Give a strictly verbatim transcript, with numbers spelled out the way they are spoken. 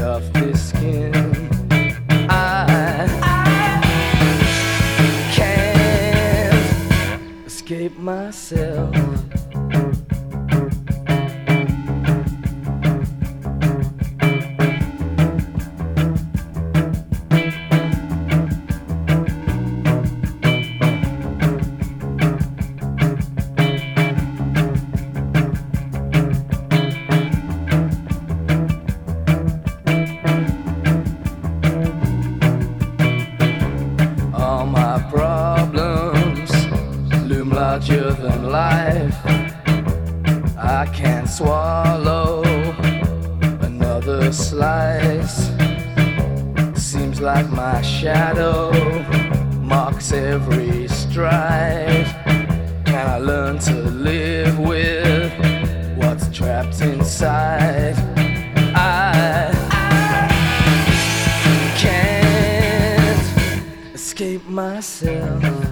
of this skin. I, I can't escape myself. All my problems loom larger than life. I can't swallow another slice. Seems like my shadow marks every stride. Can I learn to live with what's trapped inside? I can't escape myself.